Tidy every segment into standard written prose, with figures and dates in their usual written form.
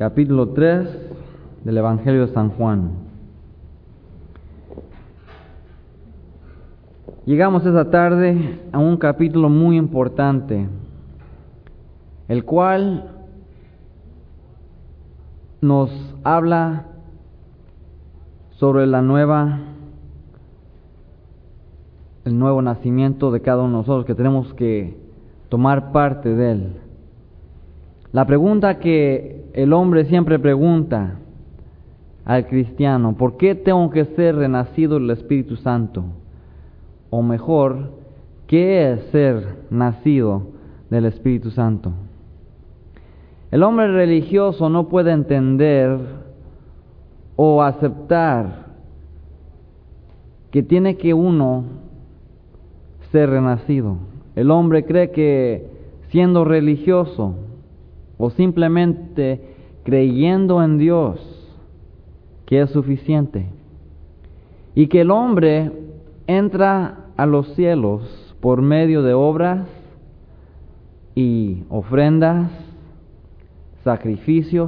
capítulo 3 del Evangelio de San Juan. Llegamos esta tarde a un capítulo muy importante, el cual nos habla sobre el nuevo nacimiento de cada uno de nosotros, que tenemos que tomar parte de él. La pregunta que el hombre siempre pregunta al cristiano: ¿por qué tengo que ser renacido del Espíritu Santo? O mejor, ¿qué es ser nacido del Espíritu Santo? El hombre religioso no puede entender o aceptar que tiene que uno ser renacido. El hombre cree que siendo religioso o simplemente creyendo en Dios, que es suficiente, y que el hombre entra a los cielos por medio de obras y ofrendas, sacrificios.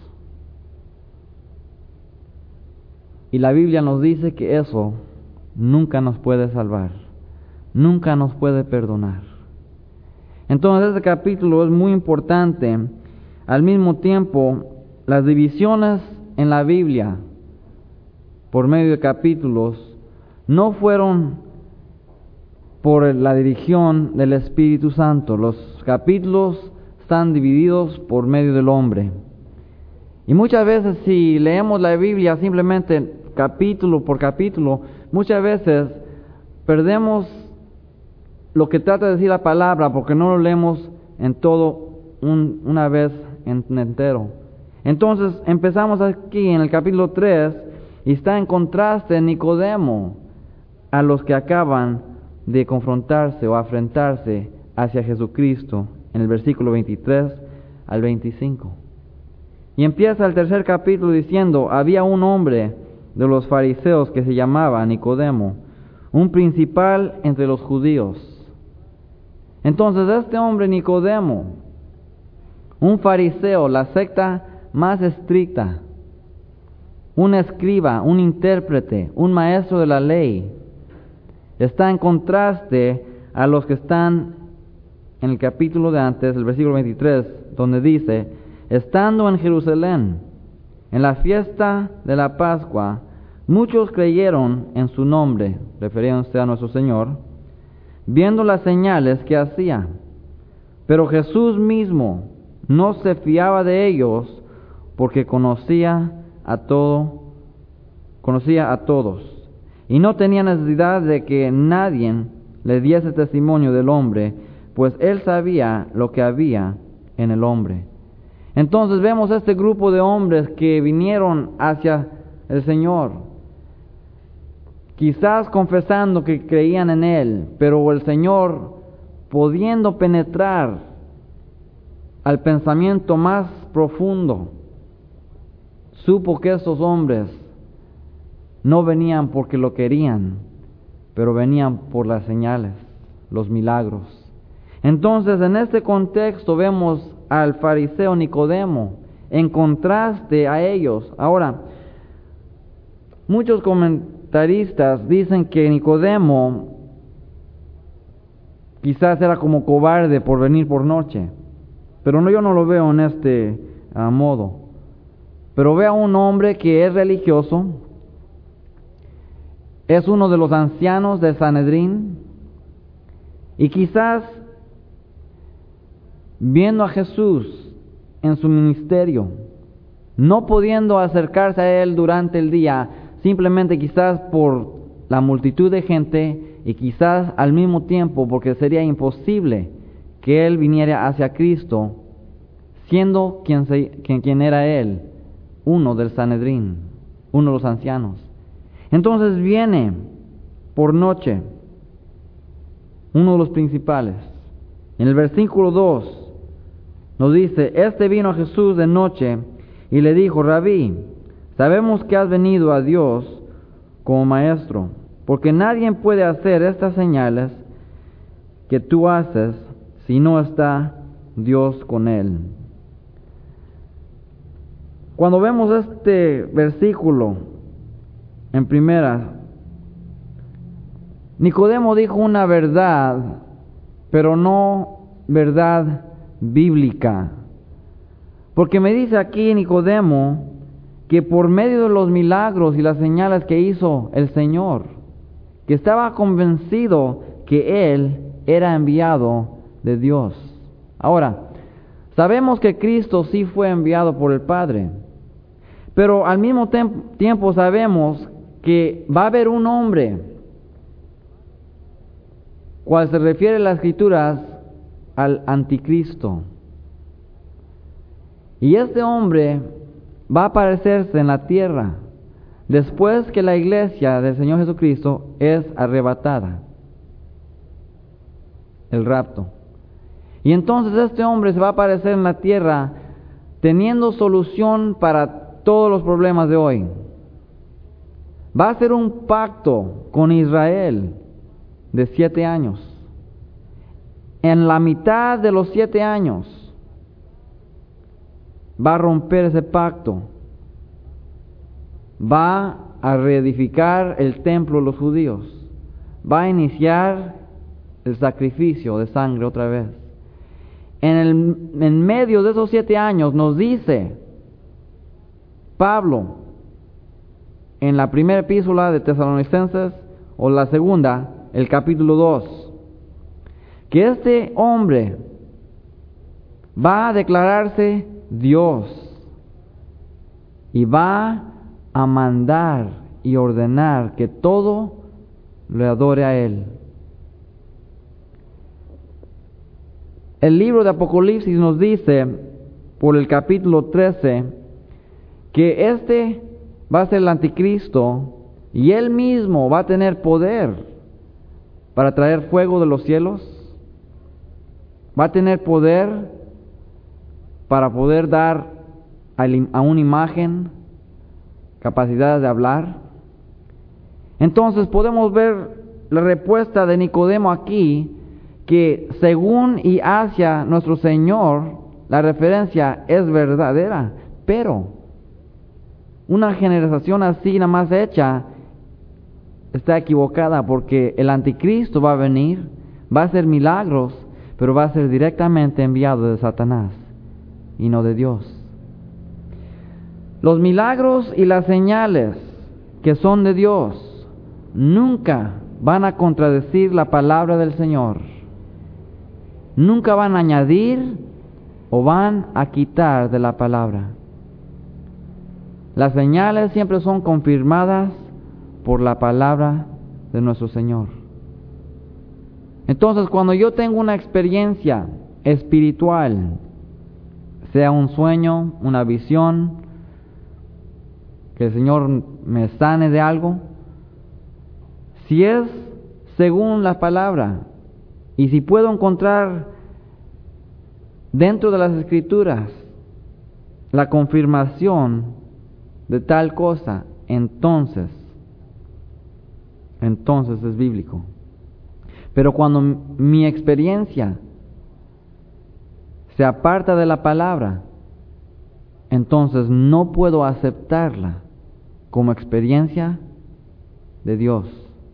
Y la Biblia nos dice que eso nunca nos puede salvar, nunca nos puede perdonar. Entonces este capítulo es muy importante. Al mismo tiempo, las divisiones en la Biblia por medio de capítulos no fueron por la dirección del Espíritu Santo. Los capítulos están divididos por medio del hombre. Y muchas veces, si leemos la Biblia simplemente capítulo por capítulo, muchas veces perdemos lo que trata de decir la palabra porque no lo leemos en todo una vez entero. Entonces empezamos aquí en el capítulo 3 y está en contraste Nicodemo a los que acaban de confrontarse o afrentarse hacia Jesucristo en el versículo 23 al 25. Y empieza el tercer capítulo diciendo: había un hombre de los fariseos que se llamaba Nicodemo, un principal entre los judíos. Entonces este hombre Nicodemo, un fariseo, la secta más estricta, un escriba, un intérprete, un maestro de la ley, está en contraste a los que están en el capítulo de antes, el versículo 23, donde dice: estando en Jerusalén, en la fiesta de la Pascua, muchos creyeron en su nombre, refiriéndose a nuestro Señor, viendo las señales que hacía. Pero Jesús mismo no se fiaba de ellos, porque conocía a todos, y no tenía necesidad de que nadie le diese testimonio del hombre, pues él sabía lo que había en el hombre. Entonces vemos este grupo de hombres que vinieron hacia el Señor, quizás confesando que creían en Él, pero el Señor, pudiendo penetrar al pensamiento más profundo, supo que estos hombres no venían porque lo querían, pero venían por las señales, los milagros. Entonces, en este contexto vemos al fariseo Nicodemo en contraste a ellos. Ahora, muchos comentaristas dicen que Nicodemo quizás era como cobarde por venir por noche, pero yo no lo veo en este modo. Pero veo a un hombre que es religioso, es uno de los ancianos de Sanedrín, y quizás viendo a Jesús en su ministerio, no pudiendo acercarse a Él durante el día, simplemente quizás por la multitud de gente, y quizás al mismo tiempo porque sería imposible que Él viniera hacia Cristo, siendo quien era Él, uno del Sanedrín, uno de los ancianos. Entonces viene por noche uno de los principales. En el versículo 2 nos dice: este vino a Jesús de noche y le dijo: Rabí, sabemos que has venido a Dios como maestro, porque nadie puede hacer estas señales que tú haces si no está Dios con él. Cuando vemos este versículo en primera, Nicodemo dijo una verdad, pero no verdad bíblica. Porque me dice aquí Nicodemo que por medio de los milagros y las señales que hizo el Señor, que estaba convencido que Él era enviado de Dios. Ahora, sabemos que Cristo sí fue enviado por el Padre, pero al mismo tiempo sabemos que va a haber un hombre, cual se refiere en las Escrituras al anticristo. Y este hombre va a aparecerse en la tierra después que la iglesia del Señor Jesucristo es arrebatada, el rapto. Y entonces este hombre se va a aparecer en la tierra teniendo solución para todos los problemas de hoy. Va a hacer un pacto con Israel de 7 años. En la mitad de los 7 años va a romper ese pacto. Va a reedificar el templo de los judíos. Va a iniciar el sacrificio de sangre otra vez. En medio de esos 7 años nos dice Pablo en la primera epístola de Tesalonicenses, o la segunda, el capítulo 2, que este hombre va a declararse Dios y va a mandar y ordenar que todo le adore a Él. El libro de Apocalipsis nos dice, por el capítulo 13, que este va a ser el anticristo y él mismo va a tener poder para traer fuego de los cielos. Va a tener poder para poder dar a una imagen capacidad de hablar. Entonces podemos ver la respuesta de Nicodemo aquí, que según y hacia nuestro Señor la referencia es verdadera, pero una generación así nada más hecha está equivocada, porque el anticristo va a venir, va a hacer milagros, pero va a ser directamente enviado de Satanás y no de Dios. Los milagros y las señales que son de Dios nunca van a contradecir la palabra del Señor. Nunca van a añadir o van a quitar de la palabra. Las señales siempre son confirmadas por la palabra de nuestro Señor. Entonces, cuando yo tengo una experiencia espiritual, sea un sueño, una visión, que el Señor me sane de algo, si es según la palabra, y si puedo encontrar dentro de las Escrituras la confirmación de tal cosa, entonces es bíblico. Pero cuando mi experiencia se aparta de la palabra, entonces no puedo aceptarla como experiencia de Dios.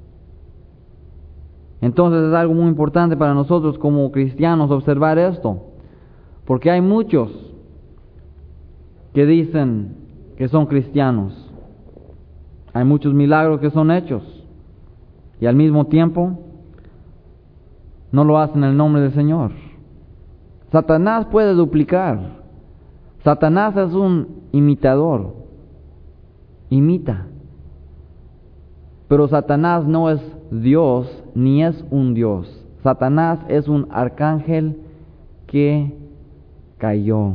Entonces es algo muy importante para nosotros como cristianos observar esto, porque hay muchos que dicen que son cristianos, hay muchos milagros que son hechos, y al mismo tiempo no lo hacen en el nombre del Señor. Satanás puede duplicar. Satanás es un imitador, imita. Pero Satanás no es Dios, ni es un Dios. Satanás es un arcángel que cayó.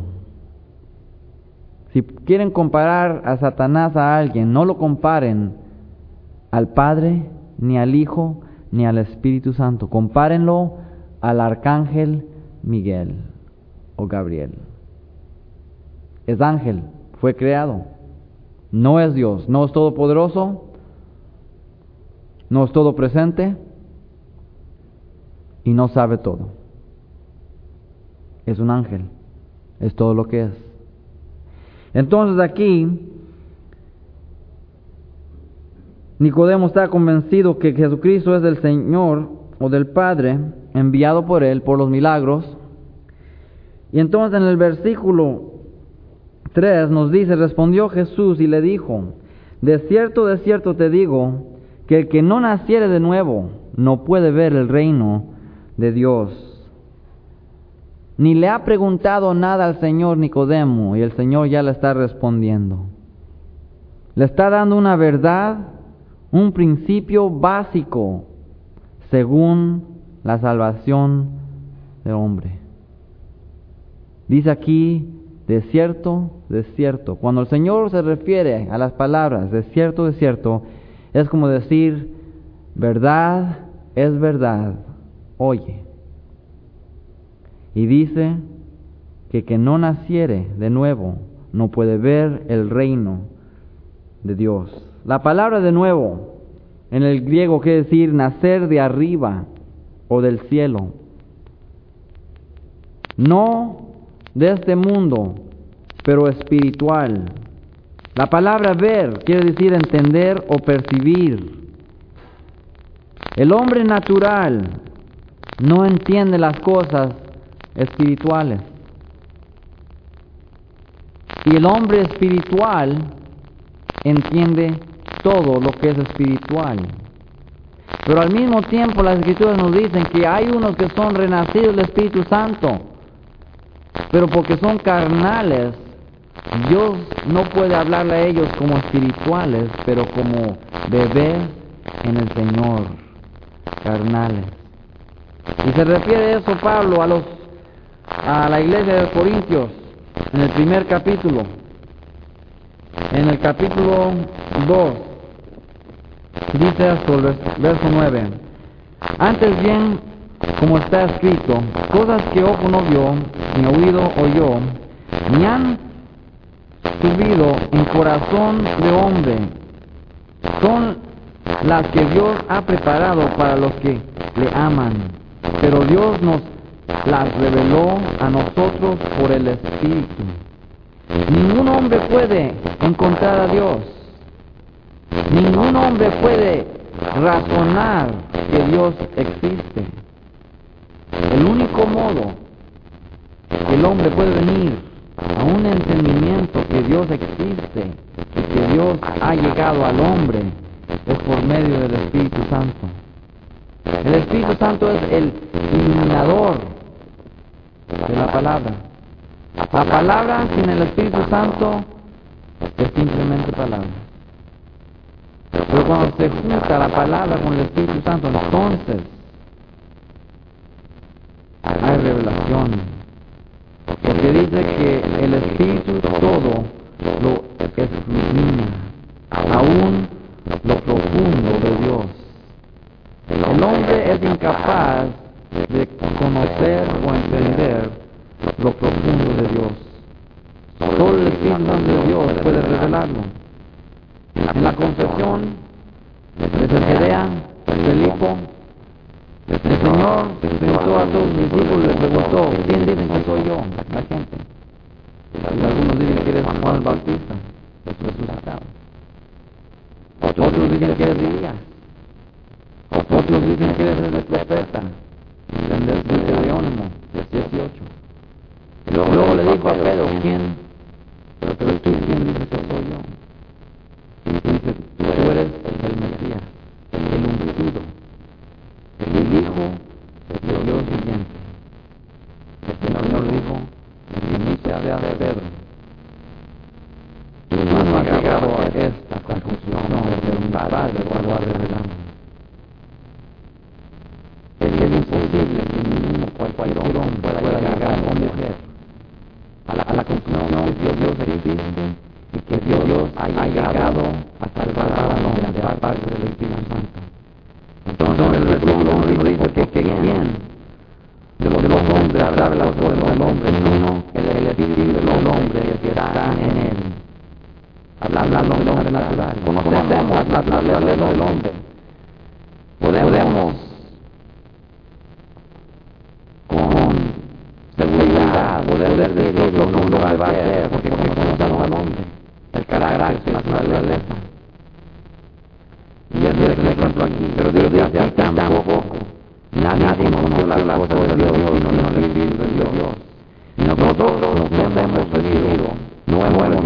Si quieren comparar a Satanás a alguien, no lo comparen al Padre, ni al Hijo, ni al Espíritu Santo. Compárenlo al arcángel Miguel o Gabriel. Es ángel, fue creado. No es Dios, no es todopoderoso, no es todo presente y no sabe todo. Es un ángel, es todo lo que es. Entonces aquí Nicodemo está convencido que Jesucristo es del Señor o del Padre, enviado por Él por los milagros. Y entonces en el versículo 3 nos dice, respondió Jesús y le dijo, de cierto te digo, que el que no naciere de nuevo no puede ver el reino de Dios. Ni le ha preguntado nada al Señor Nicodemo, y el Señor ya le está respondiendo. Le está dando una verdad, un principio básico, según la salvación del hombre. Dice aquí, de cierto, cuando el Señor se refiere a las palabras de cierto, es como decir, verdad es verdad, oye. Y dice que no naciere de nuevo no puede ver el reino de Dios. La palabra de nuevo en el griego quiere decir nacer de arriba o del cielo. No de este mundo, pero espiritual. La palabra ver quiere decir entender o percibir. El hombre natural no entiende las cosas espirituales. Y el hombre espiritual entiende todo lo que es espiritual. Pero al mismo tiempo las Escrituras nos dicen que hay unos que son renacidos del Espíritu Santo, pero porque son carnales, Dios no puede hablarle a ellos como espirituales, pero como bebés en el Señor, carnales. Y se refiere eso Pablo a la iglesia de Corintios, en el primer capítulo, en el capítulo 2, dice esto, el verso 9. Antes bien, como está escrito, cosas que ojo no vio, ni oído oyó, ni han subido en corazón de hombre, son las que Dios ha preparado para los que le aman. Pero Dios nos las reveló a nosotros por el Espíritu. Ningún hombre puede encontrar a Dios. Ningún hombre puede razonar que Dios existe. El único modo que el hombre puede venir a un entendimiento que Dios existe y que Dios ha llegado al hombre es por medio del Espíritu Santo. El Espíritu Santo es el iluminador de la palabra. La palabra sin el Espíritu Santo es simplemente palabra. Pero cuando se junta la palabra con el Espíritu Santo, entonces hay revelación. Porque dice que el Espíritu todo lo escudriña, aún lo profundo de Dios. El hombre es incapaz de conocer o entender lo profundo de Dios. Solo el Espíritu Santo de Dios puede revelarlo. En la confesión de Cesarea, Felipo, el Señor preguntó a todos los discípulos y les preguntó, ¿quién dicen que soy yo? La gente. Y algunos dicen que eres Juan el Bautista, resucitado. Otros dicen que eres Elías. Otros dicen que eres el profeta, del Jerónimo, del 18. Y luego le dijo a Pedro, ¿quién? Pero tú, ¿quién dices que soy yo? Y dice, tú eres el Mesías, el ungido, el Hijo de Dios viviente. El Señor dijo, y mí se habla de Pedro. Tú no has llegado a esta conclusión, de mi Padre lo ha revelado. Es imposible que cualquier hombre pueda llegar o mujer a la conclusión que Dios existe y que Dios ha llegado a salvar al hombre de la parte del Espíritu Santo. Entonces el versículo dice que quién de los hombres habla las cosas del hombre, sino el Espíritu del hombre que está en él. Hablando del hombre natural. Conocemos la naturaleza del hombre. Podemos con seguridad poder decir lo que un hombre va a hacer, porque conocemos al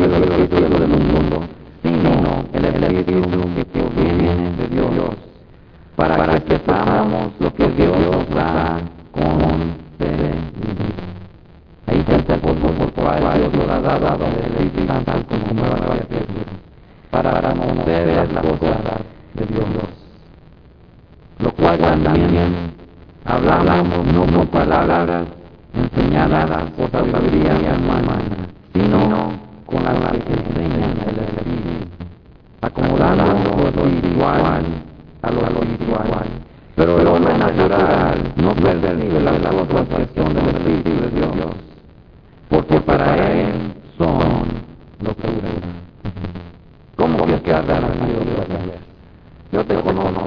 recibido el Espíritu del mundo, sino el Espíritu que viene de Dios, para que sepamos lo que Dios nos da concedido. Ahí está el punto por cual Dios nos ha dado el Espíritu Santo como nueva criatura, para conocer las cosas de Dios. Lo cual también hablamos no con palabras enseñadas por sabiduría humana, sino con las que enseñan el Espíritu, acomodando lo espiritual a lo espiritual. Pero el hombre natural no percibe las cosas que son del Espíritu de Dios, porque para él son locura. ¿Cómo que has nacido de Dios? Yo te conozco.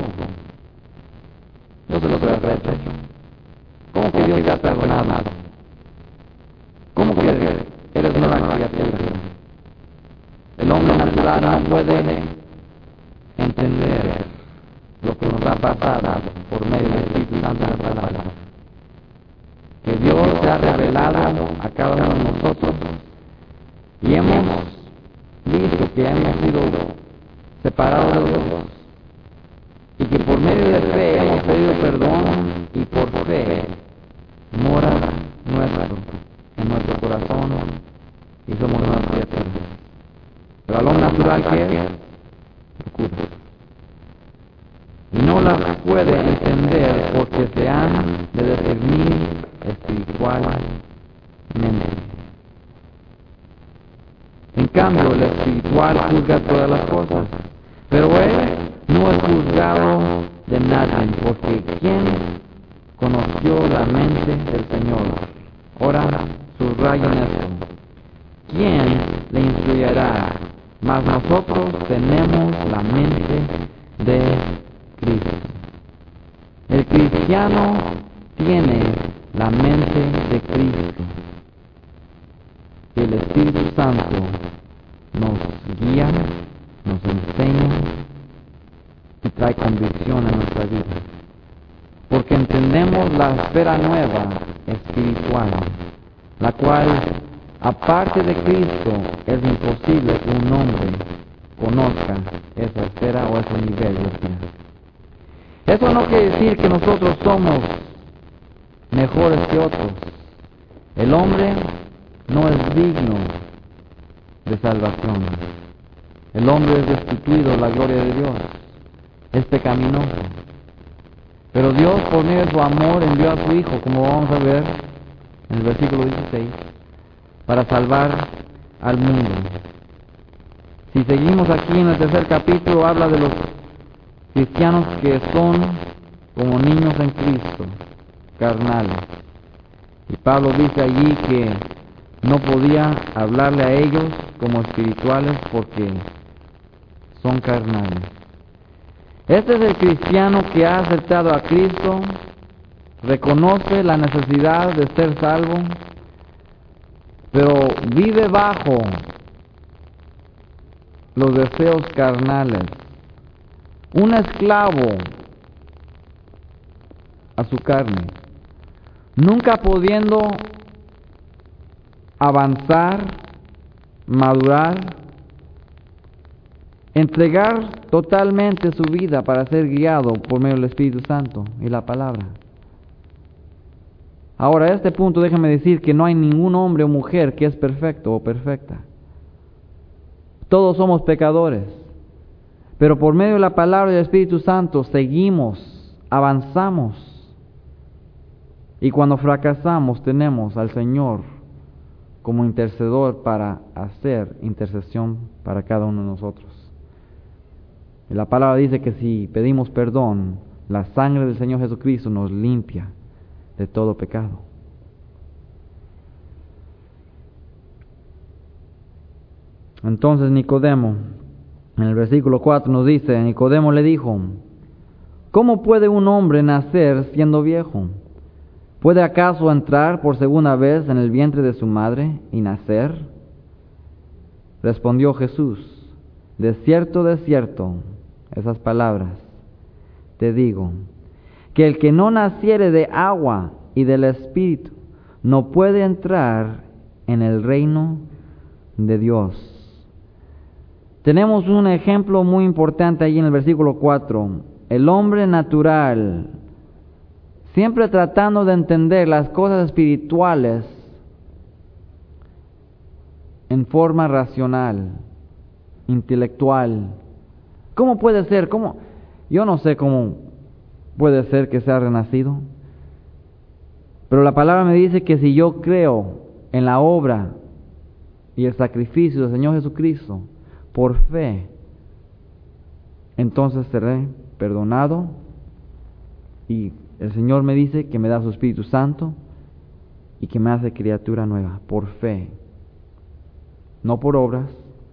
Yo sé lo que has hecho. ¿Cómo que Dios te ha perdonado? ¿Cómo que eres una criatura? El hombre natural no puede entender lo que nos ha pasado por medio del Espíritu Santo de la palabra. Que Dios se ha revelado a cada uno de nosotros y hemos visto que hemos sido separados de Dios y que por medio de fe hemos pedido perdón y por fe mora en nuestro corazón y somos nuevas criaturas. Pero al hombre natural, ¿qué es? Locura. Y no las puede entender porque se han de discernir espiritualmente. En cambio, el espiritual juzga todas las cosas, pero él no es juzgado de nadie, porque ¿quién conoció la mente del Señor? Ahora subrayen esto. ¿Quién le instruirá? Mas nosotros tenemos la mente de Cristo. El cristiano tiene la mente de Cristo. Y el Espíritu Santo nos guía, nos enseña y trae convicción a nuestra vida. Porque entendemos la esfera nueva espiritual, la cual, aparte de Cristo, es imposible que un hombre conozca esa esfera o ese nivel de vida. Eso no quiere decir que nosotros somos mejores que otros. El hombre no es digno de salvación. El hombre es destituido de la gloria de Dios. Es pecaminoso. Pero Dios, por medio de su amor, envió a su Hijo, como vamos a ver en el versículo 16, para salvar al mundo. Si seguimos aquí en el tercer capítulo, habla de los cristianos que son como niños en Cristo, carnales. Y Pablo dice allí que no podía hablarle a ellos como espirituales porque son carnales. Este es el cristiano que ha aceptado a Cristo, reconoce la necesidad de ser salvo, pero vive bajo los deseos carnales, un esclavo a su carne, nunca pudiendo avanzar, madurar, entregar totalmente su vida para ser guiado por medio del Espíritu Santo y la palabra. Ahora, a este punto déjame decir que no hay ningún hombre o mujer que es perfecto o perfecta. Todos somos pecadores, pero por medio de la palabra del Espíritu Santo seguimos, avanzamos, y cuando fracasamos tenemos al Señor como intercedor para hacer intercesión para cada uno de nosotros. Y la palabra dice que si pedimos perdón, la sangre del Señor Jesucristo nos limpia de todo pecado. Entonces Nicodemo, en el versículo 4 nos dice, Nicodemo le dijo, ¿cómo puede un hombre nacer siendo viejo? ¿Puede acaso entrar por segunda vez en el vientre de su madre y nacer? Respondió Jesús, de cierto, esas palabras, te digo, que el que no naciere de agua y del Espíritu no puede entrar en el reino de Dios. Tenemos un ejemplo muy importante ahí en el versículo 4. El hombre natural, siempre tratando de entender las cosas espirituales en forma racional, intelectual. ¿Cómo puede ser? Yo no sé cómo puede ser que sea renacido. Pero la palabra me dice que si yo creo en la obra y el sacrificio del Señor Jesucristo, por fe, entonces seré perdonado, y el Señor me dice que me da su Espíritu Santo y que me hace criatura nueva, por fe, no por obras,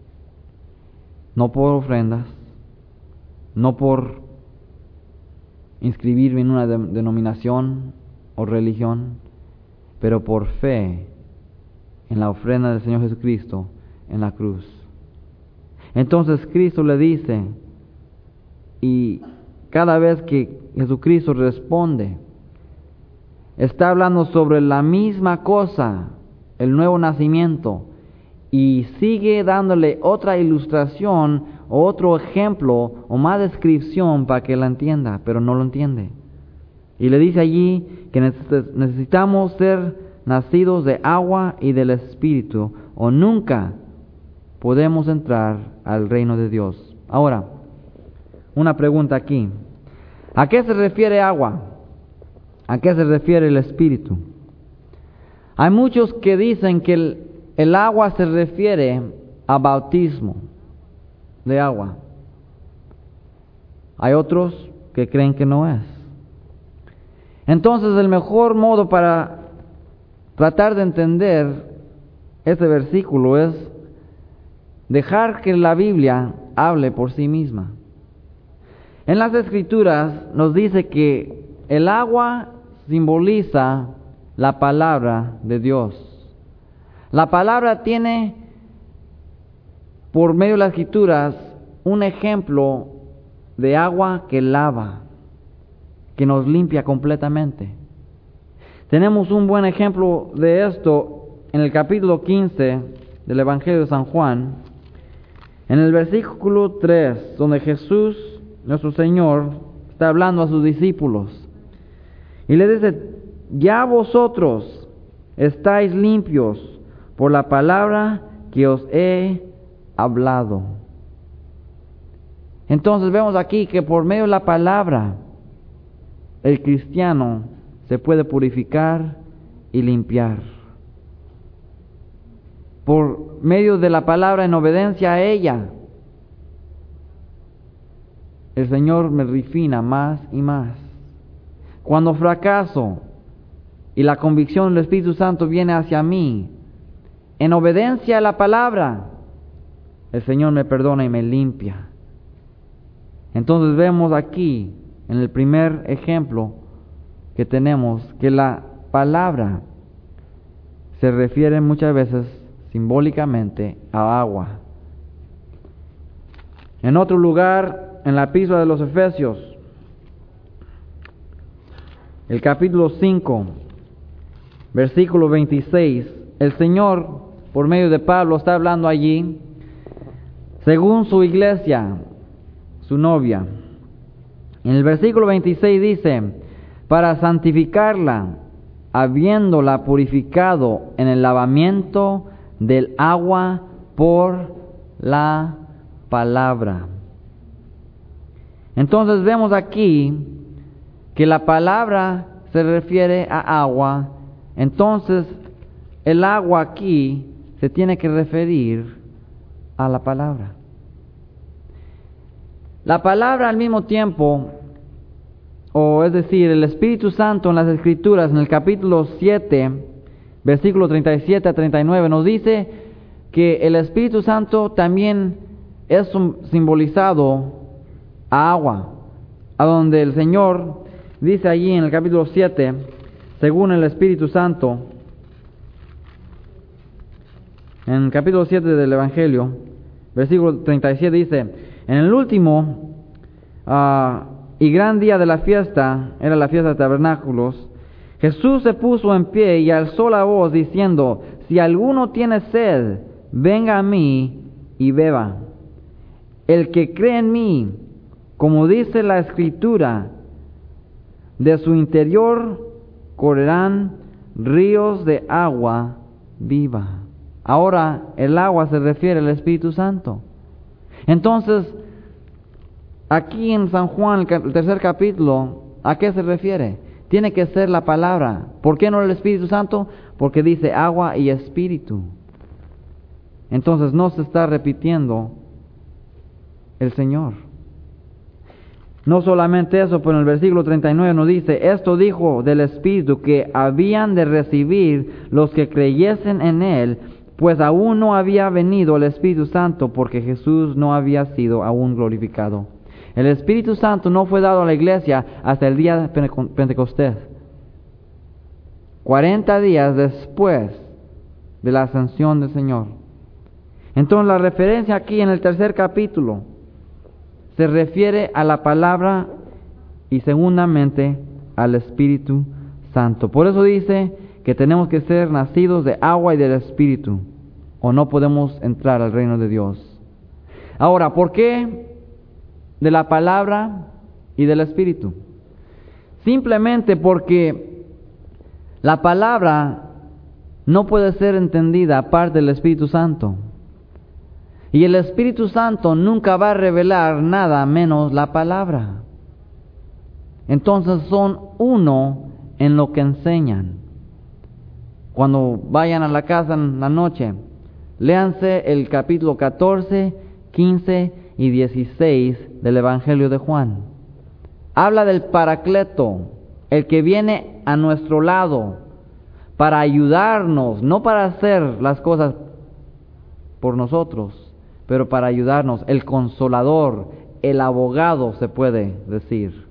no por ofrendas, no por inscribirme en una denominación o religión, pero por fe en la ofrenda del Señor Jesucristo en la cruz. Entonces Cristo le dice, y cada vez que Jesucristo responde, está hablando sobre la misma cosa, el nuevo nacimiento, y sigue dándole otra ilustración o otro ejemplo o más descripción para que la entienda, pero no lo entiende. Y le dice allí que necesitamos ser nacidos de agua y del Espíritu, o nunca podemos entrar al reino de Dios. Ahora, una pregunta aquí. ¿A qué se refiere agua? ¿A qué se refiere el Espíritu? Hay muchos que dicen que el agua se refiere a bautismo de agua. Hay otros que creen que no es. Entonces, el mejor modo para tratar de entender este versículo es dejar que la Biblia hable por sí misma. En las Escrituras nos dice que el agua simboliza la palabra de Dios. La palabra tiene, por medio de las Escrituras, un ejemplo de agua que lava, que nos limpia completamente. Tenemos un buen ejemplo de esto en el capítulo 15 del Evangelio de San Juan, en el versículo 3, donde Jesús, nuestro Señor, está hablando a sus discípulos y le dice: ya vosotros estáis limpios por la palabra que os he hablado. Entonces vemos aquí que por medio de la palabra el cristiano se puede purificar y limpiar. Por medio de la palabra, en obediencia a ella, el Señor me refina más y más. Cuando fracaso y la convicción del Espíritu Santo viene hacia mí, en obediencia a la palabra, el Señor me perdona y me limpia. Entonces vemos aquí, en el primer ejemplo que tenemos, que la palabra se refiere muchas veces simbólicamente a agua. En otro lugar, en la epístola de los Efesios, el capítulo 5, versículo 26, el Señor, por medio de Pablo, está hablando allí, según su iglesia, su novia. En el versículo 26 dice: para santificarla, habiéndola purificado en el lavamiento del agua por la palabra. Entonces vemos aquí que la palabra se refiere a agua. Entonces el agua aquí se tiene que referir a la palabra. La palabra al mismo tiempo, o es decir, el Espíritu Santo en las Escrituras, en el capítulo 7, versículo 37 a 39, nos dice que el Espíritu Santo también es simbolizado a agua, a donde el Señor dice allí en el capítulo 7, según el Espíritu Santo, en el capítulo 7 del Evangelio, versículo 37 dice: en el último y gran día de la fiesta, era la fiesta de tabernáculos, Jesús se puso en pie y alzó la voz diciendo: si alguno tiene sed, venga a mí y beba. el que cree en mí, como dice la Escritura, de su interior correrán ríos de agua viva. Ahora, el agua se refiere al Espíritu Santo. Entonces, aquí en San Juan, el tercer capítulo, ¿a qué se refiere? Tiene que ser la palabra. ¿Por qué no el Espíritu Santo? Porque dice agua y espíritu. Entonces no se está repitiendo el Señor. No solamente eso, pero en el versículo 39 nos dice, esto dijo del Espíritu que habían de recibir los que creyesen en Él, pues aún no había venido el Espíritu Santo, porque Jesús no había sido aún glorificado. El Espíritu Santo no fue dado a la iglesia hasta el día de Pentecostés. 40 días después de la ascensión del Señor. Entonces la referencia aquí en el tercer capítulo se refiere a la palabra y segundamente al Espíritu Santo. Por eso dice que tenemos que ser nacidos de agua y del Espíritu, o no podemos entrar al reino de Dios. Ahora, ¿por qué de la palabra y del Espíritu? Simplemente porque la palabra no puede ser entendida aparte del Espíritu Santo. Y el Espíritu Santo nunca va a revelar nada menos la palabra. Entonces son uno en lo que enseñan. Cuando vayan a la casa en la noche, léanse el capítulo 14, 15 y 16 del Evangelio de Juan. Habla del Paracleto, el que viene a nuestro lado para ayudarnos, no para hacer las cosas por nosotros, pero para ayudarnos, el Consolador, el abogado se puede decir.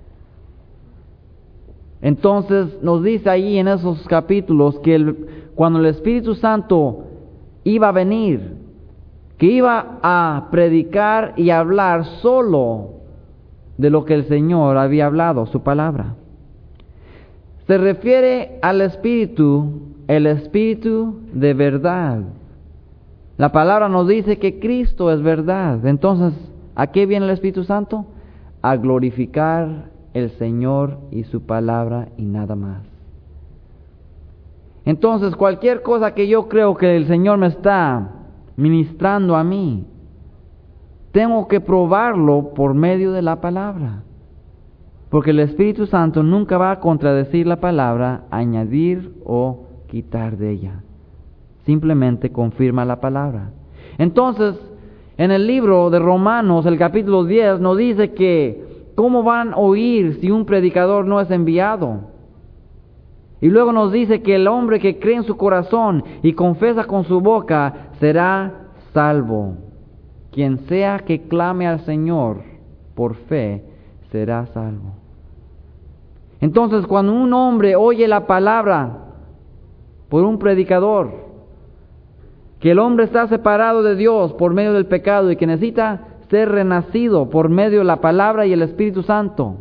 Entonces nos dice ahí en esos capítulos que cuando el Espíritu Santo iba a venir, que iba a predicar y hablar solo de lo que el Señor había hablado, su palabra. Se refiere al Espíritu, el Espíritu de verdad. La palabra nos dice que Cristo es verdad. Entonces, ¿a qué viene el Espíritu Santo? A glorificar el Señor y su palabra y nada más. Entonces, cualquier cosa que yo creo que el Señor me está ministrando a mí, tengo que probarlo por medio de la palabra. Porque el Espíritu Santo nunca va a contradecir la palabra, añadir o quitar de ella. Simplemente confirma la palabra. Entonces, en el libro de Romanos, el capítulo 10, nos dice que ¿cómo van a oír si un predicador no es enviado? Y luego nos dice que el hombre que cree en su corazón y confiesa con su boca será salvo. Quien sea que clame al Señor por fe será salvo. Entonces, cuando un hombre oye la palabra por un predicador, que el hombre está separado de Dios por medio del pecado y que necesita ser renacido por medio de la palabra y el Espíritu Santo,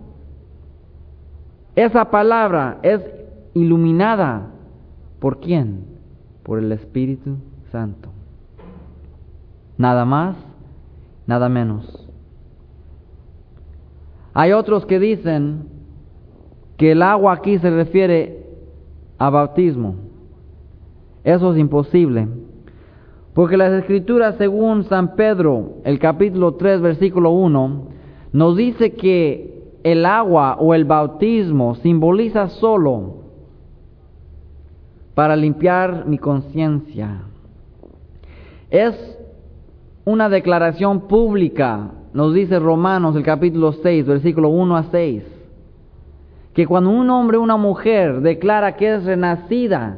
esa palabra es iluminada. ¿Por quién? Por el Espíritu Santo. Nada más, nada menos. Hay otros que dicen que el agua aquí se refiere a bautismo. Eso es imposible. Porque las Escrituras, según San Pedro, el capítulo 3, versículo 1, nos dice que el agua o el bautismo simboliza solo para limpiar mi conciencia. Es una declaración pública, nos dice Romanos, el capítulo 6, versículo 1 a 6, que cuando un hombre o una mujer declara que es renacida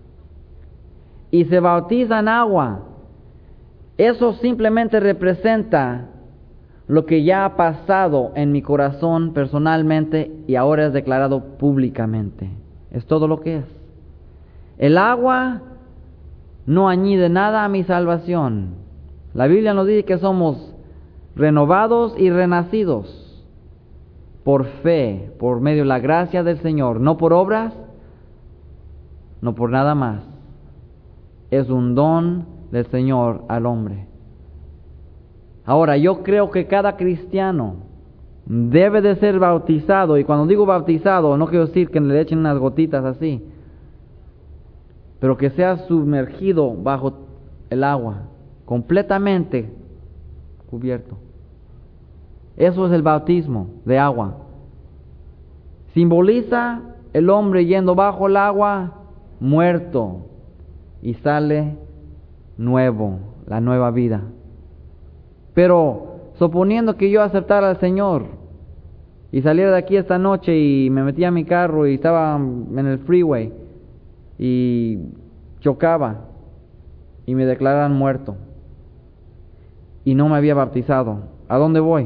y se bautiza en agua, eso simplemente representa lo que ya ha pasado en mi corazón personalmente y ahora es declarado públicamente. Es todo lo que es. El agua no añade nada a mi salvación. La Biblia nos dice que somos renovados y renacidos por fe, por medio de la gracia del Señor, no por obras, no por nada más. Es un don del Señor al hombre. Ahora, yo creo que cada cristiano debe de ser bautizado, y cuando digo bautizado, no quiero decir que le echen unas gotitas así, pero que sea sumergido bajo el agua, completamente cubierto. Eso es el bautismo de agua. Simboliza el hombre yendo bajo el agua, muerto, y sale nuevo, la nueva vida. Pero suponiendo que yo aceptara al Señor y saliera de aquí esta noche y me metía a mi carro y estaba en el freeway y chocaba y me declararan muerto y no me había bautizado, ¿a dónde voy?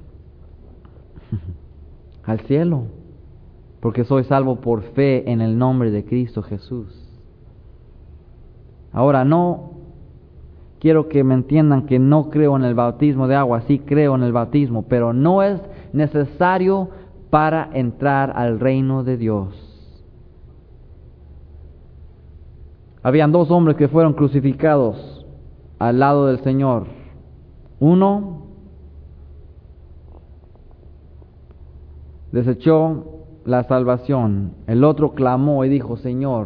Al cielo, porque soy salvo por fe en el nombre de Cristo Jesús. Ahora, no quiero que me entiendan que no creo en el bautismo de agua, sí creo en el bautismo, pero no es necesario para entrar al reino de Dios. Habían 2 hombres que fueron crucificados al lado del Señor. Uno desechó la salvación, el otro clamó y dijo: Señor,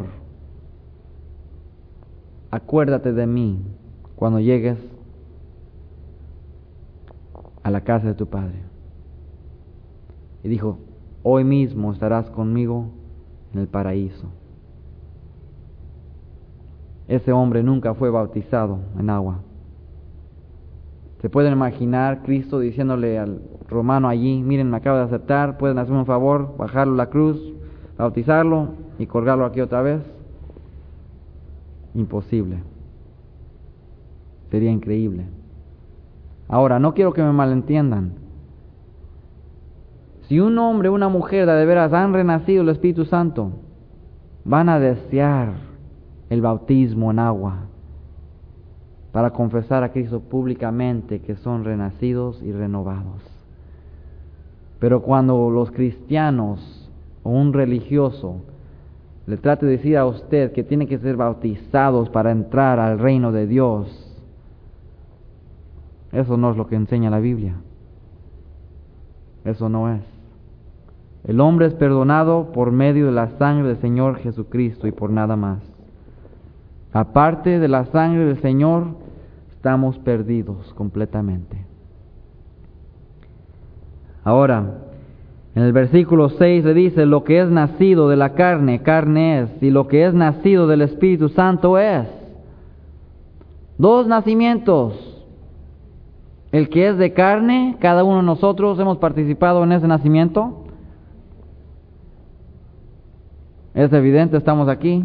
acuérdate de mí cuando llegues a la casa de tu Padre. Y dijo: hoy mismo estarás conmigo en el paraíso. Ese hombre nunca fue bautizado en agua. ¿Se pueden imaginar Cristo diciéndole al romano allí: miren, me acabo de aceptar, pueden hacerme un favor, bajarlo a la cruz, bautizarlo y colgarlo aquí otra vez? Imposible. Sería increíble. Ahora, no quiero que me malentiendan. Si un hombre o una mujer de veras han renacido el Espíritu Santo, van a desear el bautismo en agua para confesar a Cristo públicamente que son renacidos y renovados. Pero cuando los cristianos o un religioso le trate de decir a usted que tiene que ser bautizados para entrar al reino de Dios, eso no es lo que enseña la Biblia. Eso no es. El hombre es perdonado por medio de la sangre del Señor Jesucristo y por nada más. Aparte de la sangre del Señor, estamos perdidos completamente. Ahora, en el versículo 6 le dice: lo que es nacido de la carne, carne es, y lo que es nacido del Espíritu Santo es. 2 nacimientos. El que es de carne, cada uno de nosotros hemos participado en ese nacimiento. Es evidente, estamos aquí.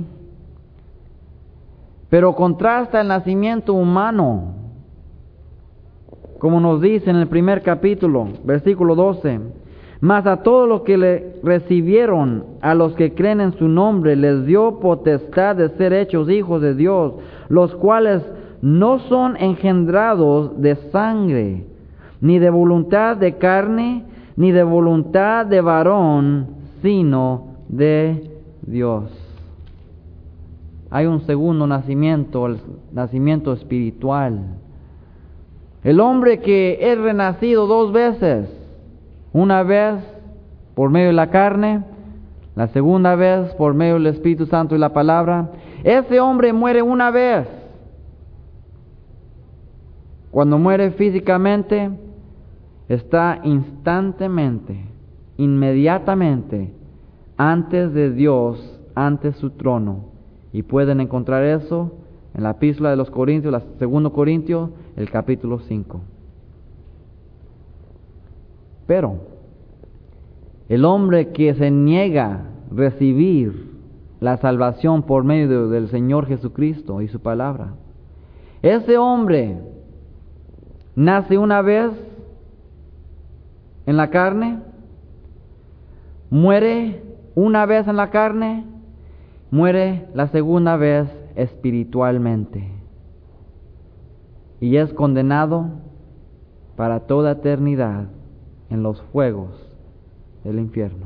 Pero contrasta el nacimiento humano, como nos dice en el primer capítulo, versículo 12. Mas a todos los que le recibieron, a los que creen en su nombre, les dio potestad de ser hechos hijos de Dios, los cuales no son engendrados de sangre, ni de voluntad de carne, ni de voluntad de varón, sino de Dios. Hay un segundo nacimiento, el nacimiento espiritual. El hombre que es renacido 2 veces, una vez por medio de la carne, la segunda vez por medio del Espíritu Santo y la palabra, ese hombre muere una vez. Cuando muere físicamente, está instantáneamente, inmediatamente, antes de Dios, ante su trono. Y pueden encontrar eso en la epístola de los Corintios, la 2 Corintios, el capítulo 5. Pero el hombre que se niega a recibir la salvación por medio del Señor Jesucristo y su palabra, ese hombre nace una vez en la carne, muere una vez en la carne, muere la segunda vez espiritualmente y es condenado para toda eternidad en los fuegos del infierno.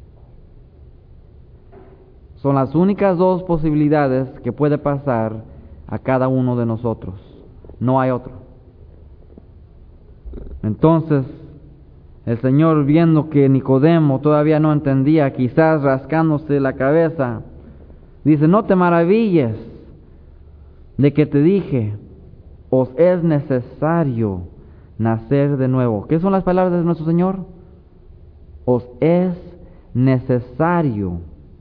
Son las únicas 2 posibilidades que puede pasar a cada uno de nosotros. No hay otro. Entonces, el Señor, viendo que Nicodemo todavía no entendía, quizás rascándose la cabeza, dice: no te maravilles de que te dije, os es necesario nacer de nuevo. ¿Qué son las palabras de nuestro Señor? Os es necesario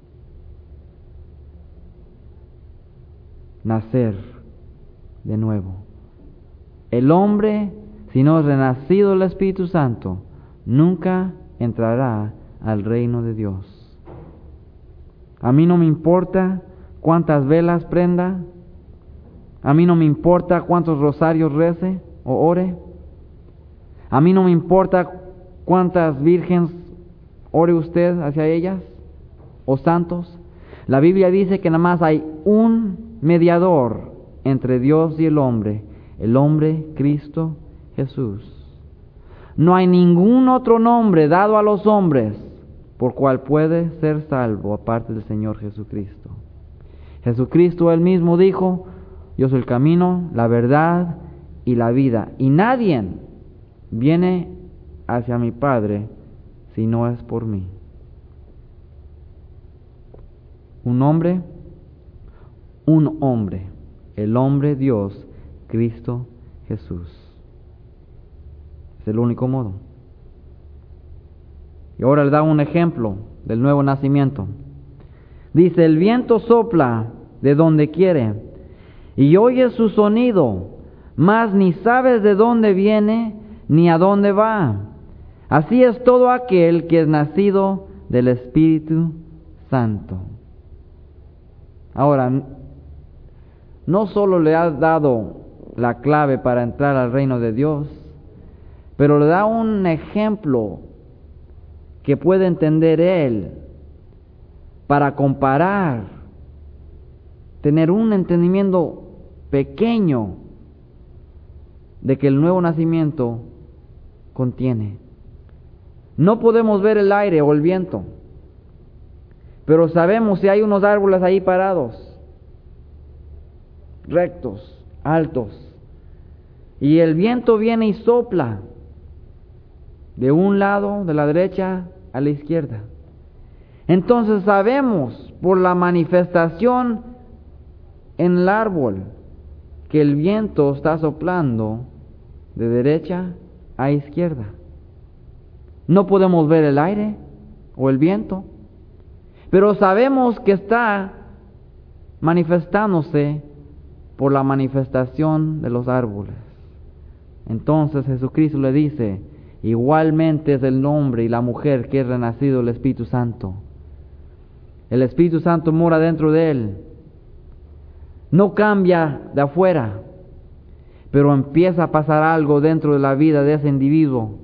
nacer de nuevo. El hombre, si no es renacido del Espíritu Santo, nunca entrará al reino de Dios. A mí no me importa cuántas velas prenda, a mí no me importa cuántos rosarios rece o ore, a mí no me importa cuántas vírgenes ore usted hacia ellas o santos. La Biblia dice que nada más hay un mediador entre Dios y el hombre Cristo Jesús. No hay ningún otro nombre dado a los hombres por cual puede ser salvo aparte del Señor Jesucristo. Jesucristo él mismo dijo: yo soy el camino, la verdad y la vida, y nadie viene hacia mi Padre si no es por mí. Un hombre, el hombre Dios, Cristo Jesús. Es el único modo. Y ahora le da un ejemplo del nuevo nacimiento. Dice: el viento sopla de donde quiere y oyes su sonido, mas ni sabes de dónde viene ni a dónde va. Así es todo aquel que es nacido del Espíritu Santo. Ahora, no solo le ha dado la clave para entrar al reino de Dios, pero le da un ejemplo que puede entender él para comparar, tener un entendimiento pequeño de que el nuevo nacimiento contiene. No podemos ver el aire o el viento, pero sabemos si hay unos árboles ahí parados, rectos, altos, y el viento viene y sopla de un lado, de la derecha a la izquierda. Entonces sabemos por la manifestación en el árbol que el viento está soplando de derecha a izquierda. No podemos ver el aire o el viento, pero sabemos que está manifestándose por la manifestación de los árboles. Entonces Jesucristo le dice: igualmente es el hombre y la mujer que es renacido del Espíritu Santo. El Espíritu Santo mora dentro de él. No cambia de afuera, pero empieza a pasar algo dentro de la vida de ese individuo.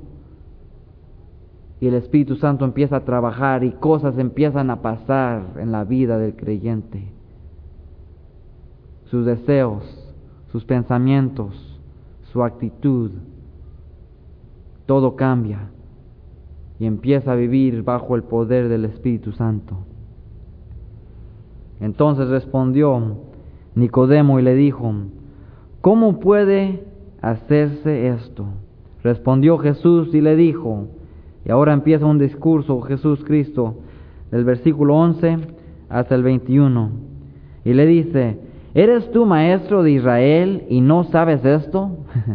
Y el Espíritu Santo empieza a trabajar y cosas empiezan a pasar en la vida del creyente. Sus deseos, sus pensamientos, su actitud, todo cambia y empieza a vivir bajo el poder del Espíritu Santo. Entonces respondió Nicodemo y le dijo: ¿cómo puede hacerse esto? Respondió Jesús y le dijo, y ahora empieza un discurso Jesús Cristo, del versículo 11 hasta el 21, y le dice: ¿eres tú maestro de Israel y no sabes esto?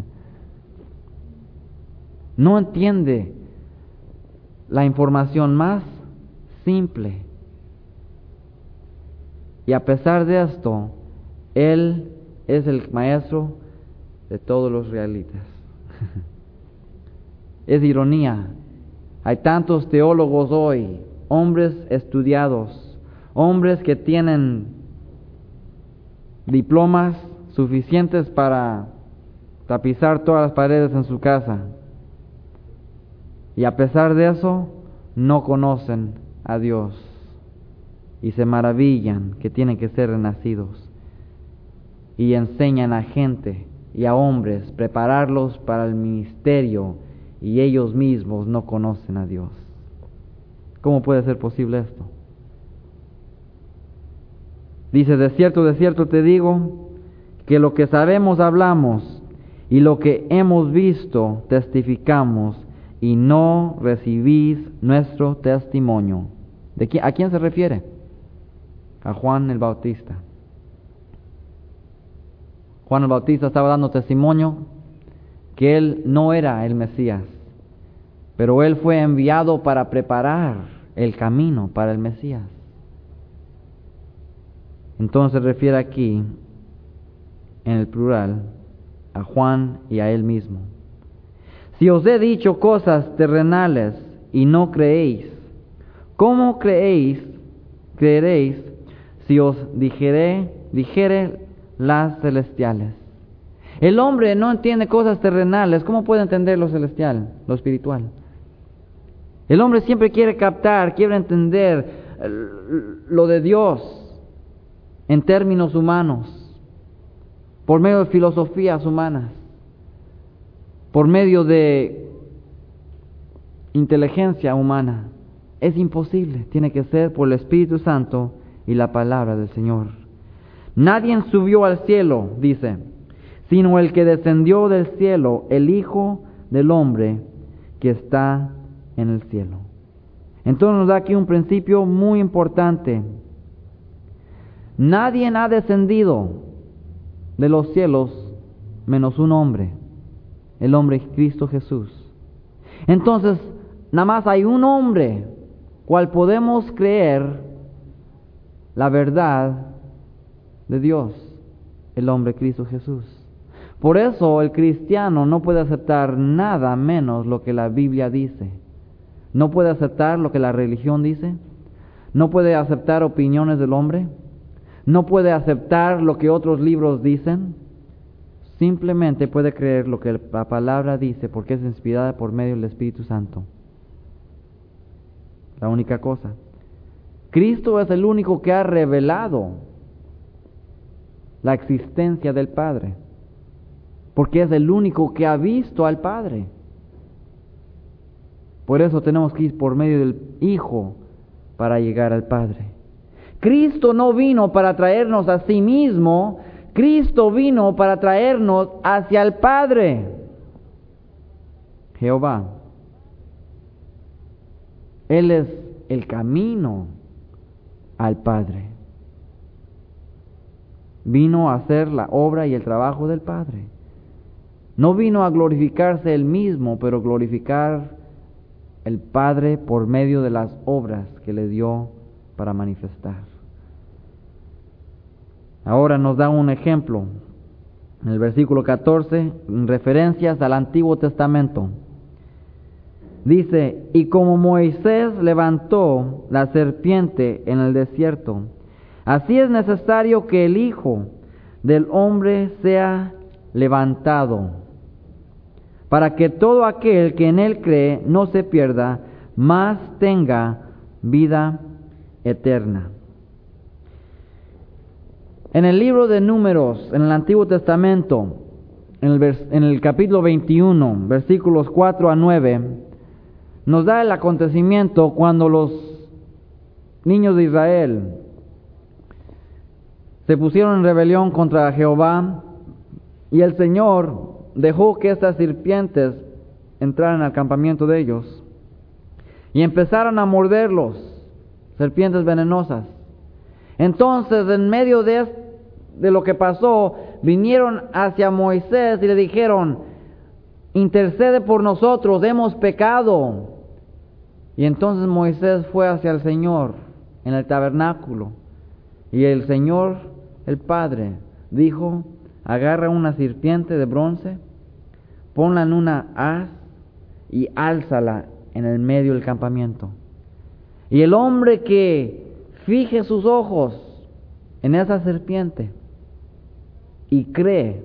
No entiende la información más simple. Y a pesar de esto, él es el maestro de todos los israelitas. Es ironía. Hay tantos teólogos hoy, hombres estudiados, hombres que tienen diplomas suficientes para tapizar todas las paredes en su casa. Y a pesar de eso, no conocen a Dios y se maravillan que tienen que ser renacidos. Y enseñan a gente y a hombres, prepararlos para el ministerio, y ellos mismos no conocen a Dios. ¿Cómo puede ser posible esto? Dice: de cierto te digo, que lo que sabemos hablamos, y lo que hemos visto testificamos, y no recibís nuestro testimonio. ¿A quién se refiere? A Juan el Bautista. Juan el Bautista estaba dando testimonio que él no era el Mesías, pero él fue enviado para preparar el camino para el Mesías. Entonces se refiere aquí, en el plural, a Juan y a él mismo. Si os he dicho cosas terrenales y no creéis, ¿cómo creeréis si os dijere las celestiales? El hombre no entiende cosas terrenales, ¿cómo puede entender lo celestial, lo espiritual? El hombre siempre quiere captar, quiere entender lo de Dios en términos humanos, por medio de filosofías humanas, por medio de inteligencia humana. Es imposible, tiene que ser por el Espíritu Santo y la palabra del Señor. Nadie subió al cielo, dice, sino el que descendió del cielo, el Hijo del Hombre que está en el cielo. Entonces nos da aquí un principio muy importante. Nadie ha descendido de los cielos menos un hombre, el hombre Cristo Jesús. Entonces, nada más hay un hombre cual podemos creer la verdad de Dios, el hombre Cristo Jesús. Por eso el cristiano no puede aceptar nada menos lo que la Biblia dice. No puede aceptar lo que la religión dice. No puede aceptar opiniones del hombre. No puede aceptar lo que otros libros dicen. Simplemente puede creer lo que la palabra dice porque es inspirada por medio del Espíritu Santo. La única cosa. Cristo es el único que ha revelado la existencia del Padre, porque es el único que ha visto al Padre. Por eso tenemos que ir por medio del Hijo para llegar al Padre. Cristo no vino para traernos a sí mismo, Cristo vino para traernos hacia el Padre, Jehová. Él es el camino al Padre. Vino a hacer la obra y el trabajo del Padre. No vino a glorificarse Él mismo, pero glorificar el Padre por medio de las obras que le dio para manifestar. Ahora nos da un ejemplo en el versículo 14, en referencias al Antiguo Testamento. Dice, y como Moisés levantó la serpiente en el desierto, así es necesario que el Hijo del Hombre sea levantado, para que todo aquel que en él cree no se pierda, mas tenga vida eterna. En el libro de Números, en el Antiguo Testamento, en el capítulo 21, versículos 4 a 9, nos da el acontecimiento cuando los niños de Israel se pusieron en rebelión contra Jehová y el Señor dejó que estas serpientes entraran al campamento de ellos y empezaron a morderlos, serpientes venenosas. Entonces, en medio de lo que pasó, vinieron hacia Moisés y le dijeron, intercede por nosotros, hemos pecado. Y entonces Moisés fue hacia el Señor en el tabernáculo. Y el Señor, el Padre, dijo, agarra una serpiente de bronce, ponla en una haz y álzala en el medio del campamento. Y el hombre que fije sus ojos en esa serpiente y cree,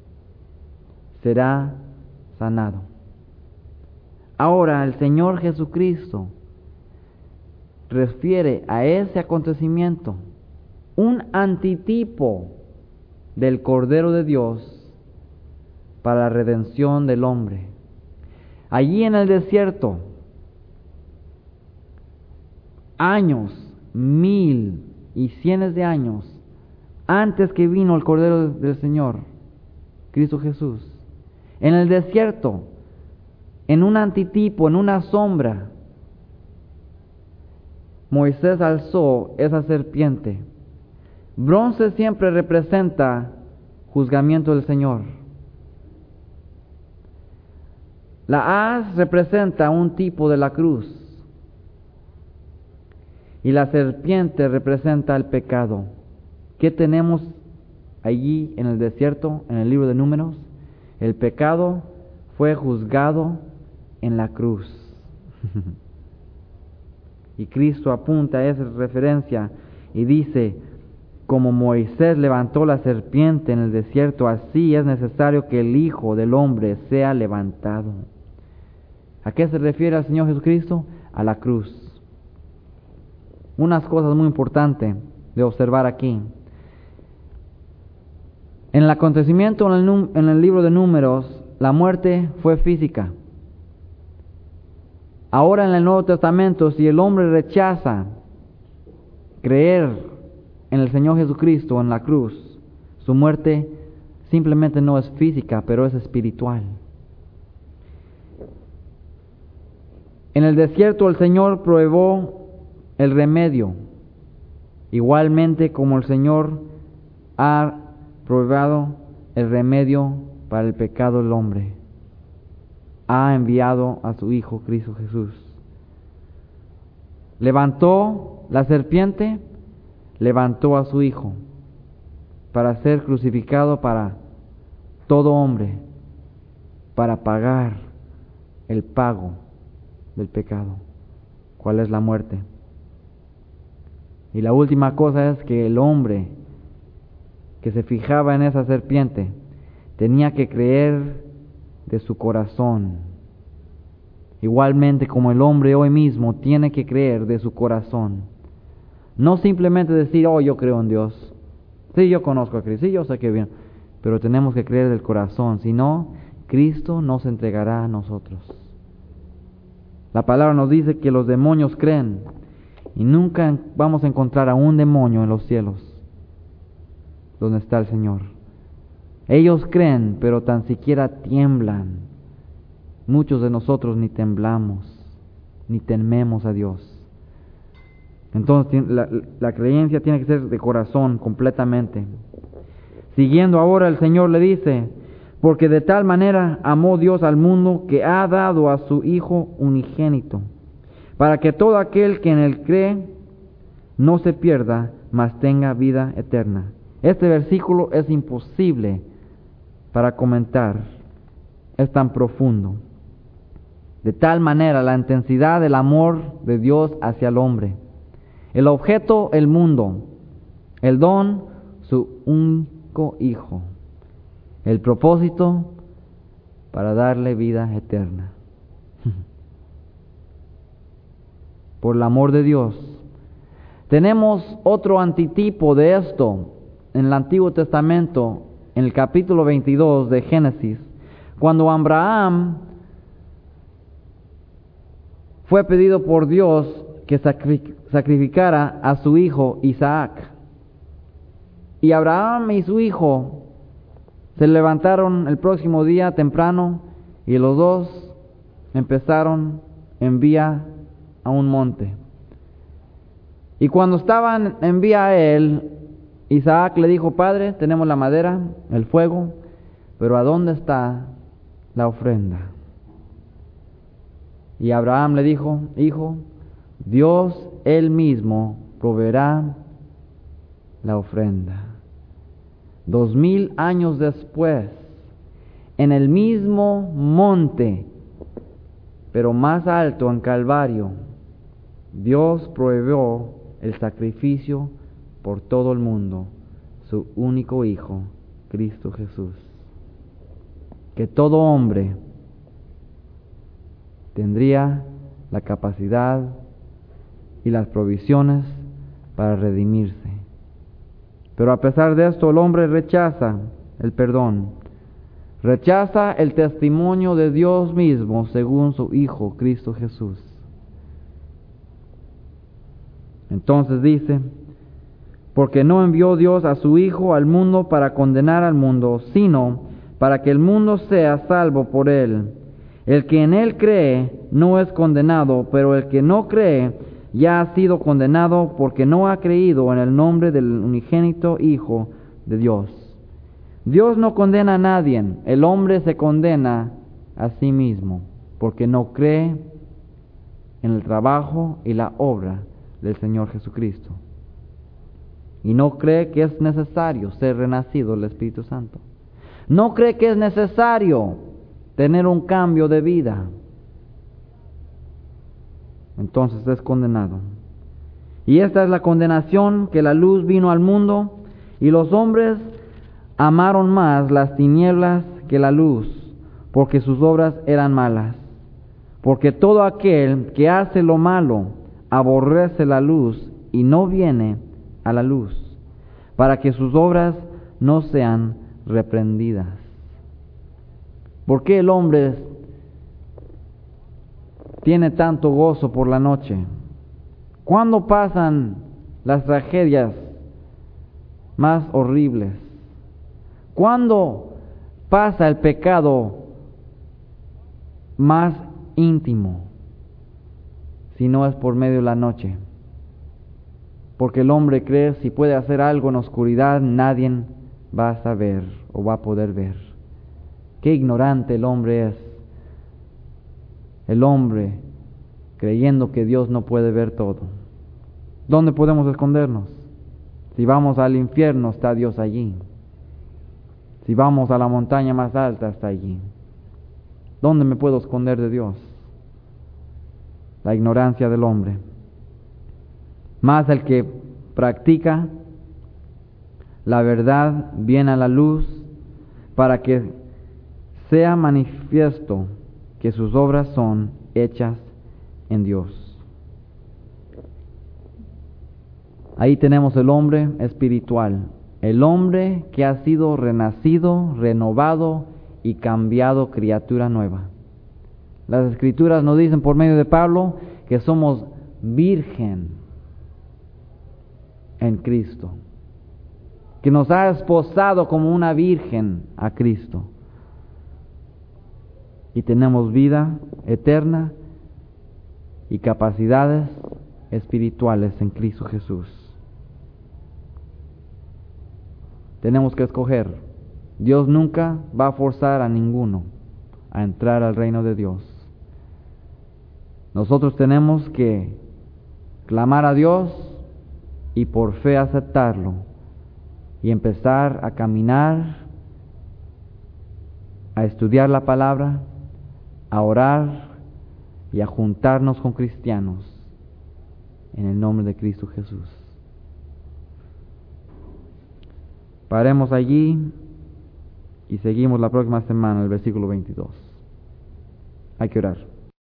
será sanado. Ahora el Señor Jesucristo refiere a ese acontecimiento un antitipo del Cordero de Dios para la redención del hombre. Allí en el desierto, años, 1000 y cientos de años antes que vino el Cordero del Señor, Cristo Jesús, En el desierto, en un antitipo, en una sombra, Moisés alzó esa serpiente. Bronce siempre representa juzgamiento del Señor. La haz representa un tipo de la cruz. Y la serpiente representa el pecado. ¿Qué tenemos allí en el desierto, en el libro de Números? El pecado fue juzgado en la cruz. Y Cristo apunta a esa referencia y dice, como Moisés levantó la serpiente en el desierto, así es necesario que el Hijo del Hombre sea levantado. ¿A qué se refiere el Señor Jesucristo? A la cruz. Unas cosas muy importantes de observar aquí. En el acontecimiento en el libro de Números, la muerte fue física. Ahora en el Nuevo Testamento, si el hombre rechaza creer en el Señor Jesucristo, en la cruz, su muerte simplemente no es física, pero es espiritual. En el desierto el Señor probó el remedio, igualmente como el Señor ha probado el remedio para el pecado del hombre. Ha enviado a su Hijo Cristo Jesús. Levantó la serpiente, levantó a su Hijo para ser crucificado para todo hombre, para pagar el pago del pecado. ¿Cuál es la muerte? Y la última cosa es que el hombre que se fijaba en esa serpiente tenía que creer de su corazón, igualmente como el hombre hoy mismo tiene que creer de su corazón. No simplemente decir, oh, yo creo en Dios, sí, yo conozco a Cristo, sí, yo sé que bien, pero tenemos que creer del corazón, si no, Cristo nos entregará a nosotros. La palabra nos dice que los demonios creen, y nunca vamos a encontrar a un demonio en los cielos, donde está el Señor. Ellos creen, pero tan siquiera tiemblan. Muchos de nosotros ni temblamos, ni tememos a Dios. Entonces la creencia tiene que ser de corazón completamente. Siguiendo ahora, el Señor le dice, porque de tal manera amó Dios al mundo que ha dado a su Hijo unigénito, para que todo aquel que en él cree no se pierda, mas tenga vida eterna. Este versículo es imposible para comentar, es tan profundo. De tal manera la intensidad del amor de Dios hacia el hombre. El objeto, el mundo. El don, su único Hijo. El propósito, para darle vida eterna. Por el amor de Dios. Tenemos otro antitipo de esto en el Antiguo Testamento, en el capítulo 22 de Génesis, cuando Abraham fue pedido por Dios que sacrificara a su hijo Isaac. Y Abraham y su hijo se levantaron el próximo día temprano y los dos empezaron en vía a un monte. Y cuando estaban en vía a él, Isaac le dijo, Padre, tenemos la madera, el fuego, pero ¿a dónde está la ofrenda? Y Abraham le dijo, Hijo, Dios Él mismo proveerá la ofrenda. 2000 años después, en el mismo monte, pero más alto en Calvario, Dios proveyó el sacrificio por todo el mundo, su único Hijo, Cristo Jesús. Que todo hombre tendría la capacidad y las provisiones para redimirse. Pero a pesar de esto, el hombre rechaza el perdón, rechaza el testimonio de Dios mismo según su Hijo, Cristo Jesús. Entonces dice, porque no envió Dios a su Hijo al mundo para condenar al mundo, sino para que el mundo sea salvo por él. El que en él cree no es condenado, pero el que no cree ya ha sido condenado porque no ha creído en el nombre del unigénito Hijo de Dios. Dios no condena a nadie, el hombre se condena a sí mismo, porque no cree en el trabajo y la obra del Señor Jesucristo. Y no cree que es necesario ser renacido del Espíritu Santo. No cree que es necesario tener un cambio de vida. Entonces es condenado. Y esta es la condenación, que la luz vino al mundo, y los hombres amaron más las tinieblas que la luz, porque sus obras eran malas. Porque todo aquel que hace lo malo aborrece la luz y no viene a la luz, para que sus obras no sean reprendidas. ¿Por qué el hombre tiene tanto gozo por la noche? ¿Cuándo pasan las tragedias más horribles? ¿Cuándo pasa el pecado más íntimo? Si no es por medio de la noche. Porque el hombre cree, si puede hacer algo en oscuridad, nadie va a saber o va a poder ver. Qué ignorante el hombre es. El hombre creyendo que Dios no puede ver todo. ¿Dónde podemos escondernos? Si vamos al infierno, está Dios allí. Si vamos a la montaña más alta, está allí. ¿Dónde me puedo esconder de Dios? La ignorancia del hombre. Más el que practica la verdad viene a la luz, para que sea manifiesto que sus obras son hechas en Dios. Ahí tenemos el hombre espiritual, el hombre que ha sido renacido, renovado y cambiado, criatura nueva. Las Escrituras nos dicen por medio de Pablo que somos virgen en Cristo, que nos ha esposado como una virgen a Cristo, y tenemos vida eterna y capacidades espirituales en Cristo Jesús. Tenemos que escoger. Dios nunca va a forzar a ninguno a entrar al reino de Dios. Nosotros tenemos que clamar a Dios y por fe aceptarlo y empezar a caminar, a estudiar la palabra, a orar y a juntarnos con cristianos en el nombre de Cristo Jesús. Paremos allí y seguimos la próxima semana, el versículo 22. Hay que orar.